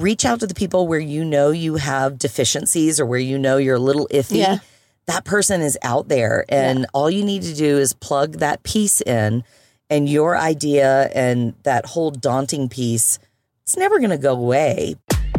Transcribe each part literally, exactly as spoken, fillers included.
reach out to the people where you know you have deficiencies or where you know you're a little iffy. Yeah. That person is out there, and yeah. all you need to do is plug that piece in, and your idea and that whole daunting piece, it's never going to go away.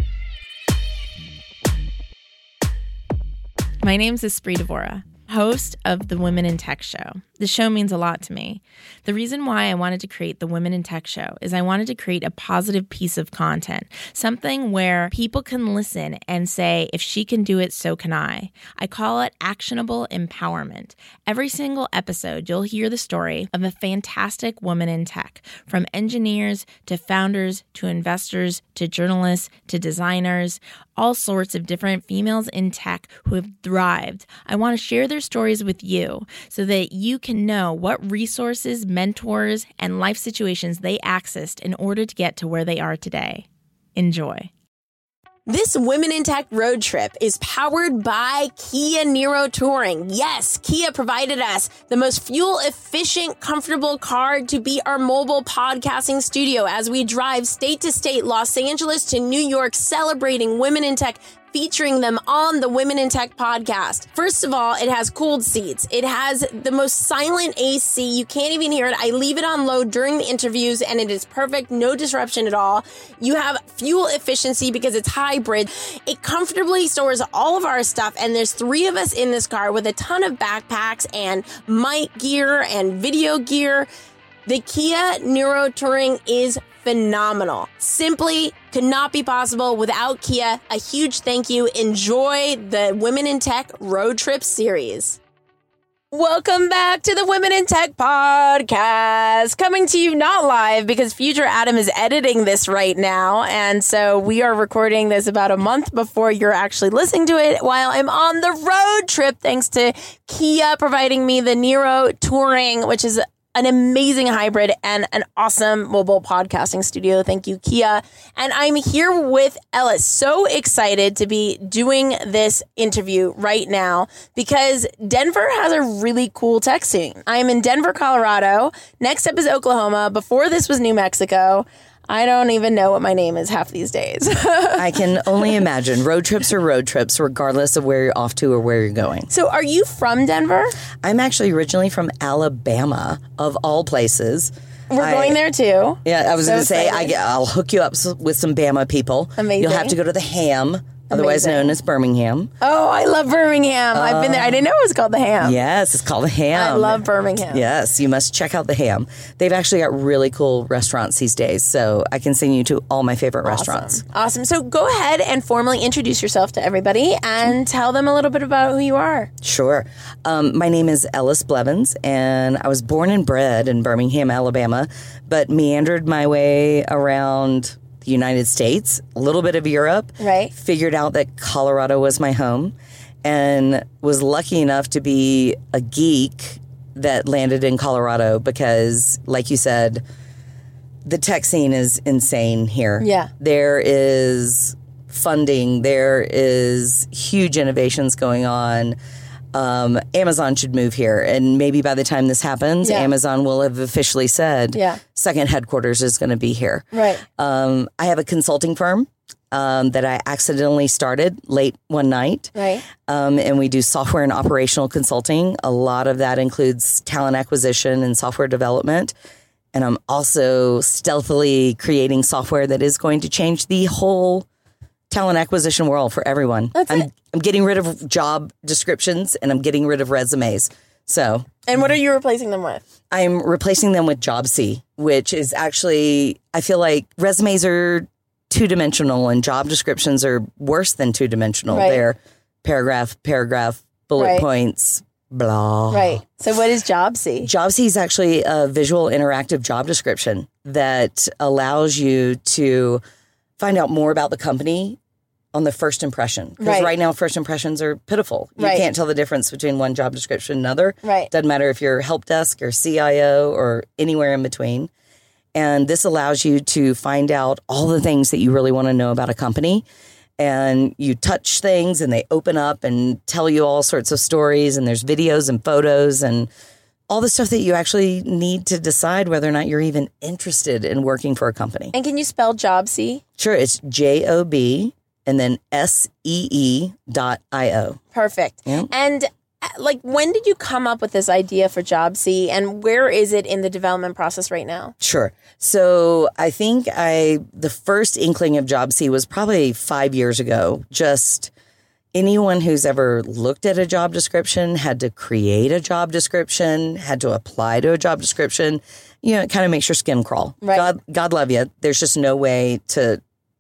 My name's Espree Devora, host of the Women in Tech Show. The show means a lot to me. The reason why I wanted to create the Women in Tech Show is I wanted to create a positive piece of content, something where people can listen and say, if she can do it, so can I. I call it actionable empowerment. Every single episode, you'll hear the story of a fantastic woman in tech, from engineers to founders to investors to journalists to designers, all sorts of different females in tech who have thrived. I want to share their stories with you so that you can know what resources, mentors, and life situations they accessed in order to get to where they are today. Enjoy. This Women in Tech road trip is powered by Kia Niro Touring. Yes, Kia provided us the most fuel-efficient, comfortable car to be our mobile podcasting studio as we drive state to state, Los Angeles to New York, celebrating women in tech, featuring them on the Women in Tech podcast. First of all, it has cooled seats. It has the most silent A C. You can't even hear it. I leave it on low during the interviews and it is perfect. No disruption at all. You have fuel efficiency because it's hybrid. It comfortably stores all of our stuff, and there's three of us in this car with a ton of backpacks and mic gear and video gear. The Kia Niro Touring is phenomenal. Simply could not be possible without Kia. A huge thank you. Enjoy the Women in Tech road trip series. Welcome back to the Women in Tech podcast, coming to you not live because Future Adam is editing this right now. And so we are recording this about a month before you're actually listening to it while I'm on the road trip, thanks to Kia providing me the Niro Touring, which is an amazing hybrid and an awesome mobile podcasting studio. Thank you, Kia. And I'm here with Ellis. So excited to be doing this interview right now because Denver has a really cool tech scene. I'm in Denver, Colorado. Next up is Oklahoma. Before this was New Mexico. I don't even know what my name is half these days. I can only imagine. Road trips are road trips, regardless of where you're off to or where you're going. So are you from Denver? I'm actually originally from Alabama, of all places. We're I, going there, too. Yeah, I was so going to say, I, I'll hook you up with some Bama people. Amazing. You'll have to go to the Ham. Otherwise Amazing. known as Birmingham. Oh, I love Birmingham. Uh, I've been there. I didn't know it was called the Ham. Yes, it's called the Ham. I love Birmingham. Yes, you must check out the Ham. They've actually got really cool restaurants these days, so I can send you to all my favorite awesome. restaurants. Awesome. So go ahead and formally introduce yourself to everybody and tell them a little bit about who you are. Sure. Um, my name is Ellis Blevins, and I was born and bred in Birmingham, Alabama, but meandered my way around the United States, a little bit of Europe. Right. Figured out that Colorado was my home and was lucky enough to be a geek that landed in Colorado because, like you said, the tech scene is insane here. Yeah. There is funding. There is huge innovations going on. Um, Amazon should move here. And maybe by the time this happens, yeah. Amazon will have officially said yeah. second headquarters is going to be here. Right. Um, I have a consulting firm um, that I accidentally started late one night. Right. Um, and we do software and operational consulting. A lot of that includes talent acquisition and software development. And I'm also stealthily creating software that is going to change the whole talent acquisition world for everyone. That's I'm, it. I'm getting rid of job descriptions and I'm getting rid of resumes. So, and what are you replacing them with? I'm replacing them with JobSee, which is actually, I feel like resumes are two dimensional and job descriptions are worse than two dimensional. Right. They're paragraph, paragraph, bullet right. points, blah. Right. So what is JobSee? JobSee is actually a visual interactive job description that allows you to find out more about the company on the first impression. Because right. right now, first impressions are pitiful. You right. can't tell the difference between one job description and another. Right. Doesn't matter if you're help desk or C I O or anywhere in between. And this allows you to find out all the things that you really want to know about a company. And you touch things and they open up and tell you all sorts of stories. And there's videos and photos and all the stuff that you actually need to decide whether or not you're even interested in working for a company. And can you spell Jobsee? Sure. It's J O B and then S E E dot I O. Perfect. Yep. And like, when did you come up with this idea for Jobsee, and where is it in the development process right now? Sure. So I think I, the first inkling of Jobsee was probably five years ago. Just anyone who's ever looked at a job description had to create a job description, had to apply to a job description. You know, it kind of makes your skin crawl. Right. God, God love you. There's just no way to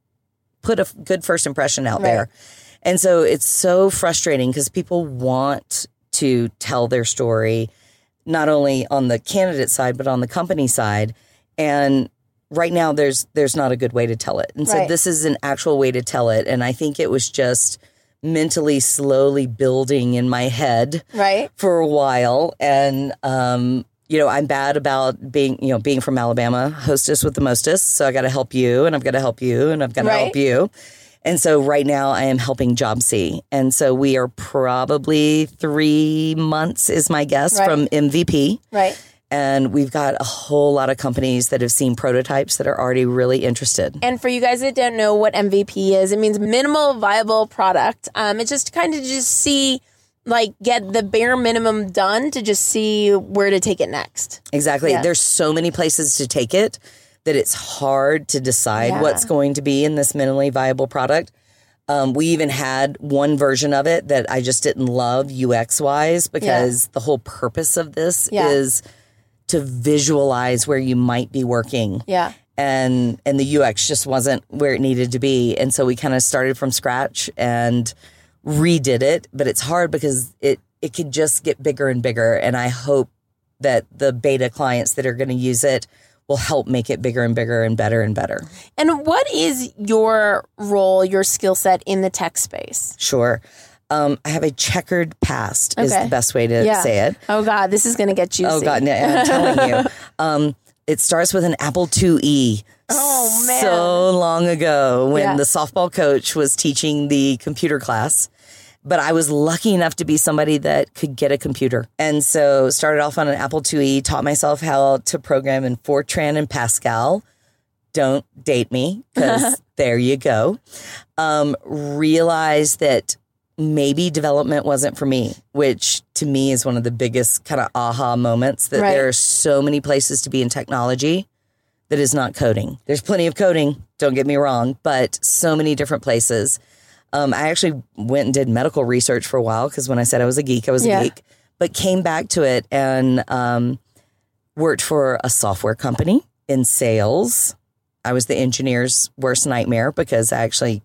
put a good first impression out Right. there. And so it's so frustrating because people want to tell their story, not only on the candidate side, but on the company side. And right now there's there's not a good way to tell it. And so Right. this is an actual way to tell it. And I think it was just mentally slowly building in my head Right. for a while. And, um, you know, I'm bad about being, you know, being from Alabama, hostess with the mostest. So I got to help you and I've got to help you and I've got to Right. help you. And so right now I am helping Jobsee. And so we are probably three months is my guess Right. from M V P. Right. And we've got a whole lot of companies that have seen prototypes that are already really interested. And for you guys that don't know what M V P is, it means minimal viable product. Um, it's just kind of just see, like, get the bare minimum done to just see where to take it next. Exactly. Yeah. There's so many places to take it that it's hard to decide Yeah. what's going to be in this minimally viable product. Um, we even had one version of it that I just didn't love U X wise because the whole purpose of this Yeah. is to visualize where you might be working. Yeah. And and the U X just wasn't where it needed to be. And so we kind of started from scratch and redid it. But it's hard because it, it could just get bigger and bigger. And I hope that the beta clients that are going to use it will help make it bigger and bigger and better and better. And what is your role, your skill set in the tech space? Sure. Um, I have a checkered past is Okay. the best way to Yeah. say it. Oh, God, this is going to get juicy. Oh, God, no, I'm telling you. Um, it starts with an Apple two E. Oh, man. So long ago when Yeah. the softball coach was teaching the computer class. But I was lucky enough to be somebody that could get a computer. And so started off on an Apple two E, taught myself how to program in Fortran and Pascal. Don't date me, because there you go. Um, realized that maybe development wasn't for me, which to me is one of the biggest kind of aha moments, that Right. there are so many places to be in technology that is not coding. There's plenty of coding, don't get me wrong, but so many different places. Um, I actually went and did medical research for a while because when I said I was a geek, I was Yeah. a geek, but came back to it and um, worked for a software company in sales. I was the engineer's worst nightmare because I actually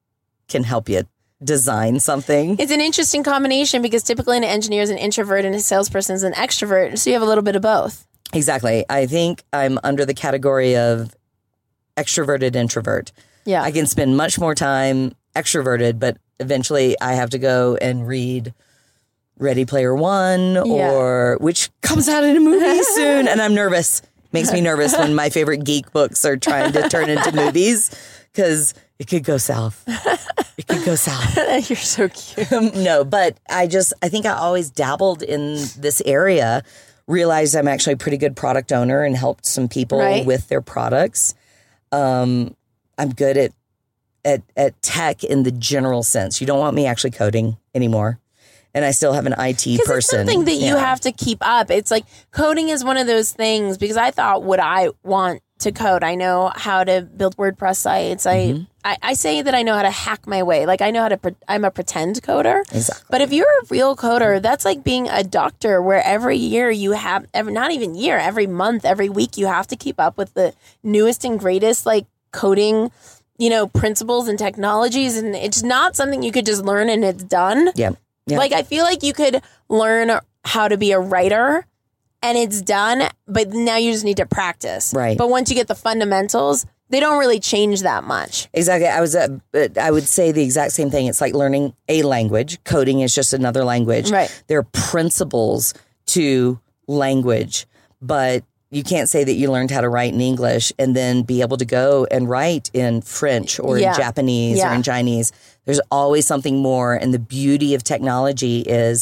can help you design something. It's an interesting combination because typically an engineer is an introvert and a salesperson is an extrovert. So you have a little bit of both. Exactly. I think I'm under the category of extroverted introvert. Yeah. I can spend much more time extroverted, but eventually I have to go and read Ready Player One, Yeah. or which comes out in a movie soon. And I'm nervous. Makes me nervous when my favorite geek books are trying to turn into movies because it could go south. It could go south. You're so cute. No, but I just, I think I always dabbled in this area, realized I'm actually a pretty good product owner and helped some people Right. with their products. Um, I'm good at, at, at tech in the general sense. You don't want me actually coding anymore. And I still have an I T Because person. it's something that you Yeah. have to keep up. It's like coding is one of those things because I thought, would I want to code? I know how to build WordPress sites. I, Mm-hmm. I, I say that I know how to hack my way. Like I know how to, pre- I'm a pretend coder. Exactly. But if you're a real coder, that's like being a doctor where every year you have, every, not even year, every month, every week, you have to keep up with the newest and greatest like coding, you know, principles and technologies. And it's not something you could just learn and it's done. Yeah. Yeah. Like, I feel like you could learn how to be a writer and it's done, but now you just need to practice. Right. But once you get the fundamentals, they don't really change that much. Exactly. I was, uh, I would say the exact same thing. It's like learning a language. Coding is just another language. Right. There are principles to language, but you can't say that you learned how to write in English and then be able to go and write in French or Yeah. in Japanese Yeah. or in Chinese. There's always something more. And the beauty of technology is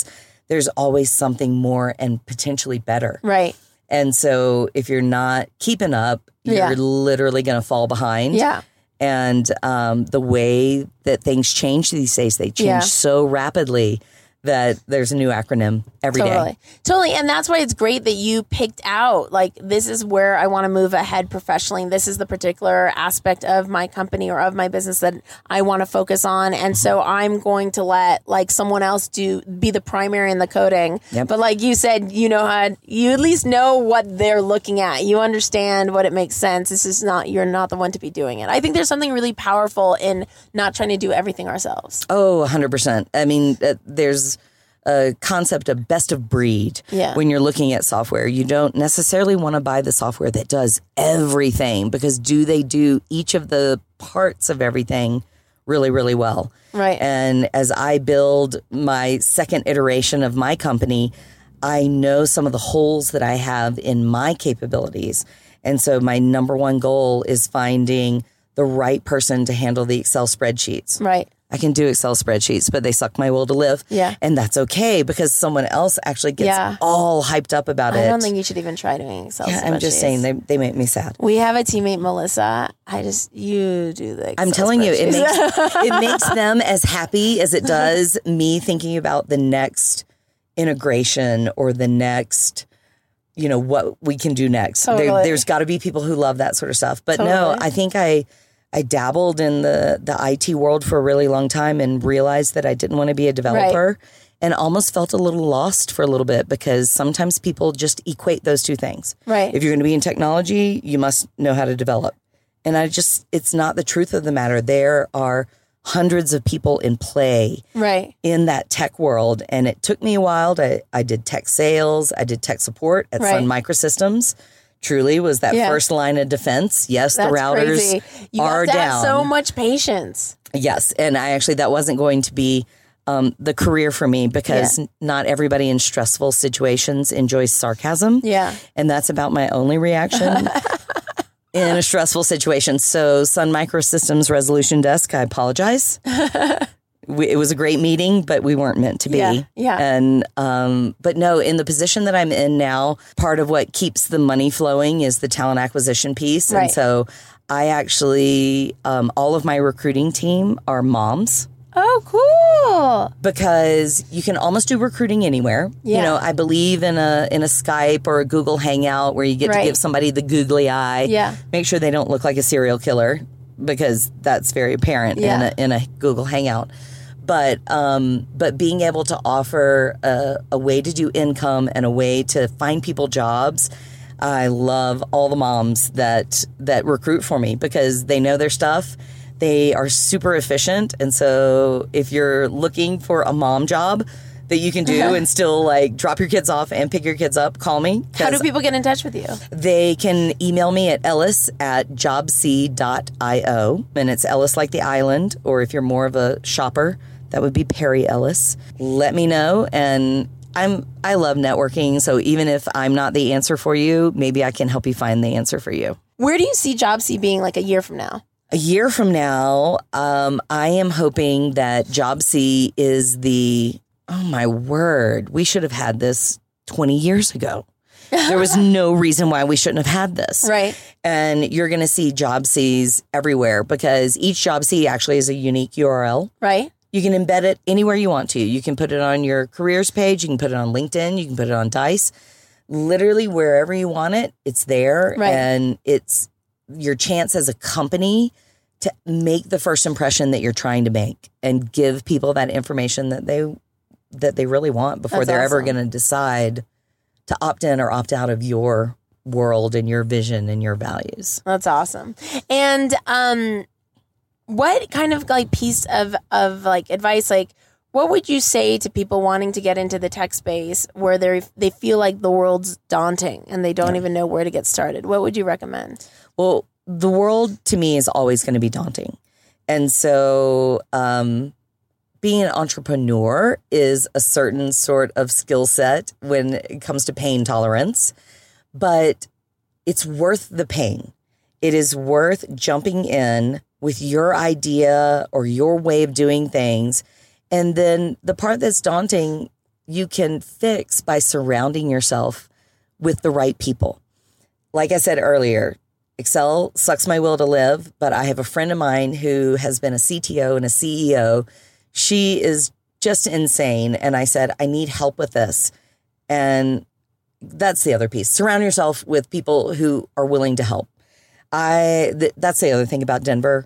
there's always something more and potentially better. Right. And so if you're not keeping up, you're Yeah. literally going to fall behind. Yeah. And um, the way that things change these days, they change Yeah. so rapidly that there's a new acronym every day. Totally. Totally. And that's why it's great that you picked out, like, this is where I want to move ahead professionally. This is the particular aspect of my company or of my business that I want to focus on. And so I'm going to let, like, someone else do, be the primary in the coding. Yep. But like you said, you know how, you at least know what they're looking at. You understand what it makes sense. This is not, you're not the one to be doing it. I think there's something really powerful in not trying to do everything ourselves. Oh, one hundred percent. I mean, uh, there's a concept of best of breed Yeah. when you're looking at software. You don't necessarily want to buy the software that does everything, because do they do each of the parts of everything really, really well? Right. And as I build my second iteration of my company, I know some of the holes that I have in my capabilities. And so my number one goal is finding the right person to handle the Excel spreadsheets. Right. I can do Excel spreadsheets, but they suck my will to live. Yeah. And that's okay, because someone else actually gets Yeah. all hyped up about it. I don't think you should even try doing Excel yeah, I'm just spreadsheets. saying they, they make me sad. We have a teammate, Melissa. I just, you do the Excel I'm telling you, it spreadsheets. makes it makes them as happy as it does me thinking about the next integration or the next, you know, what we can do next. Totally. There, there's got to be people who love that sort of stuff. But no, Totally. I think I I dabbled in the the I T world for a really long time and realized that I didn't want to be a developer. And almost felt a little lost for a little bit, because sometimes people just equate those two things. Right. If you're going to be in technology, you must know how to develop. And I just, it's not the truth of the matter. There are hundreds of people in play Right. in that tech world. And it took me a while. To, I did tech sales. I did tech support at Right. Sun Microsystems. Truly was that Yeah. first line of defense. Yes, That's the routers crazy. You are have to down. have so much patience. Yes. And I actually, that wasn't going to be um, the career for me, because Yeah. not everybody in stressful situations enjoys sarcasm. Yeah. And that's about my only reaction in a stressful situation. So Sun Microsystems Resolution Desk, I apologize. we, it was a great meeting, but we weren't meant to be. Yeah, yeah. And, um, but no, in the position that I'm in now, part of what keeps the money flowing is the talent acquisition piece. Right. And so I actually, um, all of my recruiting team are moms. Oh, cool. Because you can almost do recruiting anywhere. Yeah. You know, I believe in a in a Skype or a Google Hangout where you get Right. to give somebody the googly eye. Yeah. Make sure they don't look like a serial killer, because that's very apparent Yeah. in a in a Google Hangout. But um, but being able to offer a, a way to do income and a way to find people jobs. I love all the moms that that recruit for me, because they know their stuff. They are super efficient. And so if you're looking for a mom job that you can do and still like drop your kids off and pick your kids up, call me. How do 'cause people get in touch with you? They can email me at ellis at jobsea dot io. And it's Ellis like the island. Or if you're more of a shopper, that would be Perry Ellis. Let me know. And I'm I love networking. So even if I'm not the answer for you, maybe I can help you find the answer for you. Where do you see JobSea being like a year from now? A year from now, um, I am hoping that JobSea is the, oh my word, we should have had this twenty years ago. There was no reason why we shouldn't have had this. Right. And you're going to see JobSeas everywhere, because each JobSea actually is a unique U R L. Right. You can embed it anywhere you want to. You can put it on your careers page. You can put it on LinkedIn. You can put it on Dice. Literally wherever you want it, it's there. Right. And it's your chance as a company to make the first impression that you're trying to make and give people that information that they that they really want before That's they're ever awesome. going to decide to opt in or opt out of your world and your vision and your values. That's awesome. And um, what kind of like piece of, of like advice, like what would you say to people wanting to get into the tech space where they they feel like the world's daunting and they don't Yeah. even know where to get started? What would you recommend? Well, the world to me is always going to be daunting. And so um, being an entrepreneur is a certain sort of skill set when it comes to pain tolerance, but it's worth the pain. It is worth jumping in with your idea or your way of doing things. And then the part that's daunting, you can fix by surrounding yourself with the right people. Like I said earlier, Excel sucks my will to live, but I have a friend of mine who has been a C T O and a C E O. She is just insane. And I said, I need help with this. And that's the other piece. Surround yourself with people who are willing to help. I th- that's the other thing about Denver.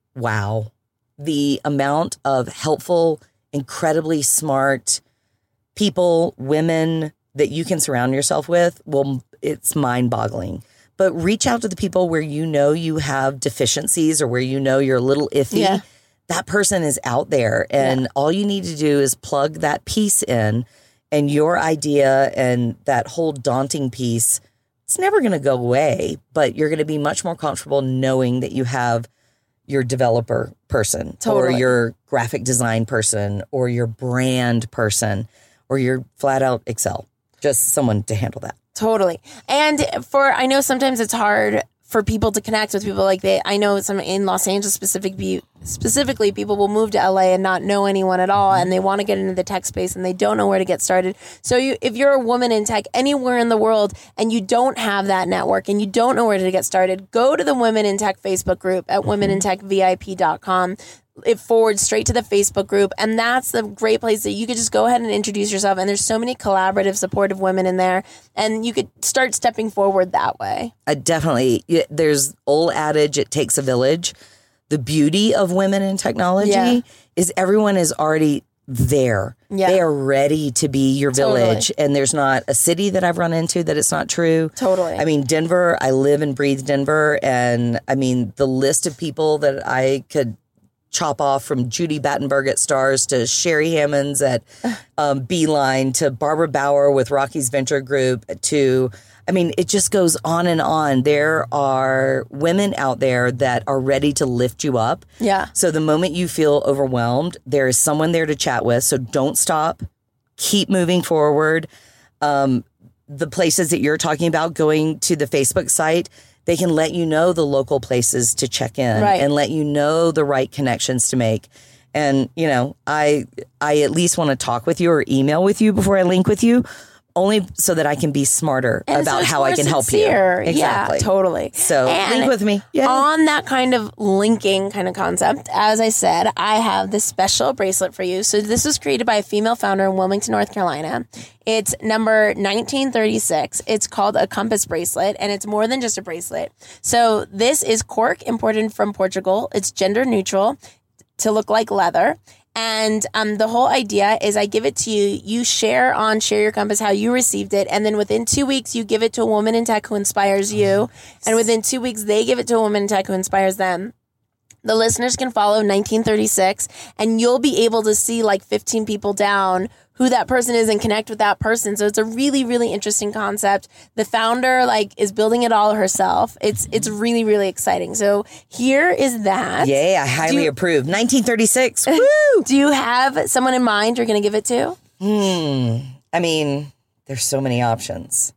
Wow. The amount of helpful, incredibly smart people, women that you can surround yourself with, well, it's mind-boggling. But reach out to the people where you know you have deficiencies or where you know you're a little iffy. Yeah. That person is out there, and yeah. all you need to do is plug that piece in, and your idea and that whole daunting piece, it's never going to go away, but you're going to be much more comfortable knowing that you have your developer person totally. Or your graphic design person or your brand person or your flat out Excel, just someone to handle that. Totally. And for, I know sometimes it's hard for people to connect with people like they, I know some in Los Angeles specific, specifically people will move to L A and not know anyone at all. And they want to get into the tech space and they don't know where to get started. So you, if you're a woman in tech anywhere in the world and you don't have that network and you don't know where to get started, go to the Women in Tech Facebook group at women in tech V I P dot com. It forwards straight to the Facebook group. And that's the great place that you could just go ahead and introduce yourself. And there's so many collaborative, supportive women in there. And you could start stepping forward that way. Uh, definitely. There's old adage, it takes a village. The beauty of women in technology yeah. is everyone is already there. Yeah. They are ready to be your village. Totally. And there's not a city that I've run into that it's not true. Totally. I mean, Denver, I live and breathe Denver. And I mean, the list of people that I could chop off, from Judy Battenberg at Stars to Sherry Hammonds at um, Beeline to Barbara Bauer with Rocky's Venture Group to, I mean, it just goes on and on. There are women out there that are ready to lift you up. Yeah. So the moment you feel overwhelmed, there is someone there to chat with. So don't stop. Keep moving forward. Um, the places that you're talking about, going to the Facebook site, they can let you know the local places to check in right. and let you know the right connections to make. And, you know, I I at least want to talk with you or email with you before I link with you, only so that I can be smarter and about so how I can sincere. help you. Exactly. Yeah, totally. So and link with me. Yeah. On that kind of linking kind of concept, as I said, I have this special bracelet for you. So this was created by a female founder in Wilmington, North Carolina. It's number nineteen thirty-six. It's called a compass bracelet, and it's more than just a bracelet. So this is cork imported from Portugal. It's gender neutral to look like leather. And um, the whole idea is I give it to you. You share on Share Your Compass how you received it. And then within two weeks, you give it to a woman in tech who inspires you. And within two weeks, they give it to a woman in tech who inspires them. The listeners can follow nineteen thirty-six, and you'll be able to see like fifteen people down who that person is and connect with that person. So it's a really, really interesting concept. The founder like is building it all herself. It's it's really, really exciting. So here is that. Yay, I highly you, approve. nineteen thirty-six. Woo! Do you have someone in mind you're going to give it to? Hmm. I mean, there's so many options.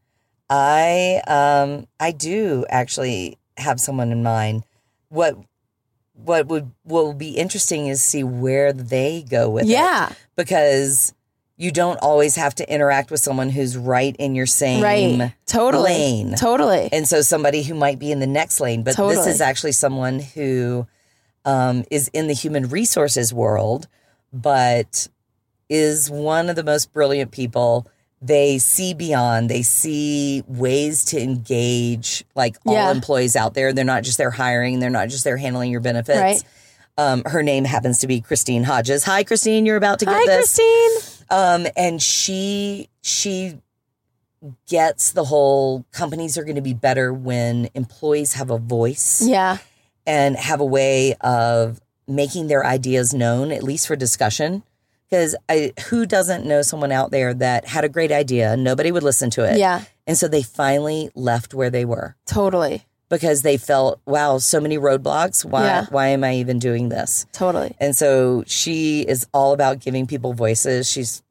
I um I do actually have someone in mind. What what would what will be interesting is see where they go with yeah. it. Because you don't always have to interact with someone who's right in your same right. totally. lane. Totally. And so somebody who might be in the next lane, but totally. This is actually someone who um, is in the human resources world, but is one of the most brilliant people. They see beyond, they see ways to engage like all yeah. employees out there. They're not just there hiring. They're not just there handling your benefits. Right. Um, her name happens to be Christine Hodges. Hi, Christine. You're about to get Hi, this. Christine. Um, and she she gets the whole companies are going to be better when employees have a voice. Yeah. And have a way of making their ideas known, at least for discussion. Because who doesn't know someone out there that had a great idea? Nobody would listen to it. Yeah. And so they finally left where they were. Totally. Because they felt, wow, so many roadblocks. Why yeah. why am I even doing this? Totally. And so she is all about giving people voices. She's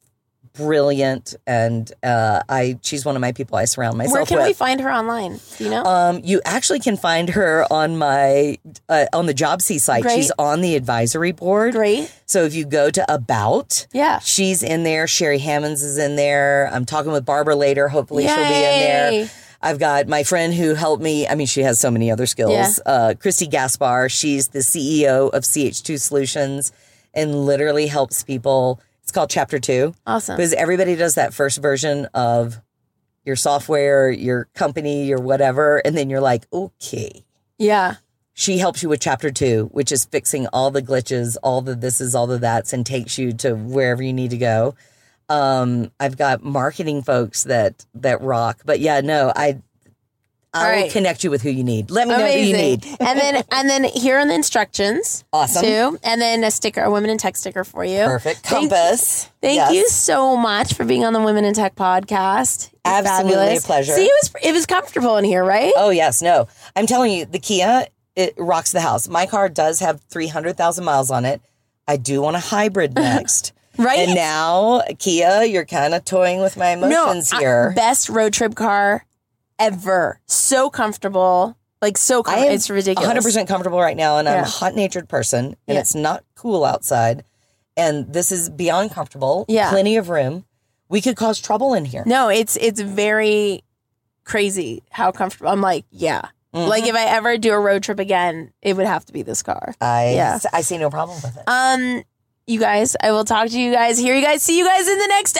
brilliant, and uh, I she's one of my people I surround myself with. Where can we find her online? Do you know? Um, you actually can find her on my uh, on the JobSee site. Great. She's on the advisory board. Great. So if you go to About, yeah, she's in there. Sherry Hammonds is in there. I'm talking with Barbara later. Hopefully Yay. She'll be in there. I've got my friend who helped me. I mean, she has so many other skills. Yeah. Uh, Christy Gaspar. She's the C E O of C H two Solutions and literally helps people. It's called Chapter Two. Awesome. Because everybody does that first version of your software, your company, your whatever. And then you're like, okay. Yeah. She helps you with Chapter Two, which is fixing all the glitches, all the this is, all the that's, and takes you to wherever you need to go. Um, I've got marketing folks that that rock. But yeah, no, I I'll right. connect you with who you need. Let me Amazing. know who you need. and then and then here are the instructions. Awesome. Too. And then a sticker, a Women in Tech sticker for you. Perfect. Compass. Thank, thank yes. you so much for being on the Women in Tech podcast. Absolutely Fabulous. a pleasure. See, it was it was comfortable in here, right? Oh yes, no. I'm telling you, the Kia, it rocks the house. My car does have three hundred thousand miles on it. I do want a hybrid next. Right. And now, Kia, you're kind of toying with my emotions no, here. I, best road trip car ever. So comfortable. Like, so comfortable. It's ridiculous. one hundred percent comfortable right now, and yeah. I'm a hot-natured person, and yeah. it's not cool outside. And this is beyond comfortable. Yeah. Plenty of room. We could cause trouble in here. No, it's it's very crazy how comfortable. I'm like, yeah. Mm-hmm. Like, if I ever do a road trip again, it would have to be this car. I, yeah. I see no problem with it. Um... You guys, I will talk to you guys. Hear you guys. See you guys in the next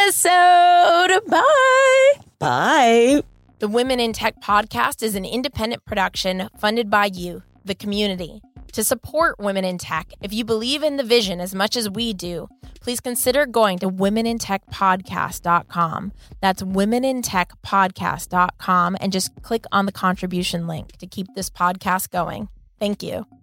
episode. Bye. Bye. The Women in Tech podcast is an independent production funded by you, the community. To support Women in Tech, if you believe in the vision as much as we do, please consider going to women in tech podcast dot com. That's women in tech podcast dot com and just click on the contribution link to keep this podcast going. Thank you.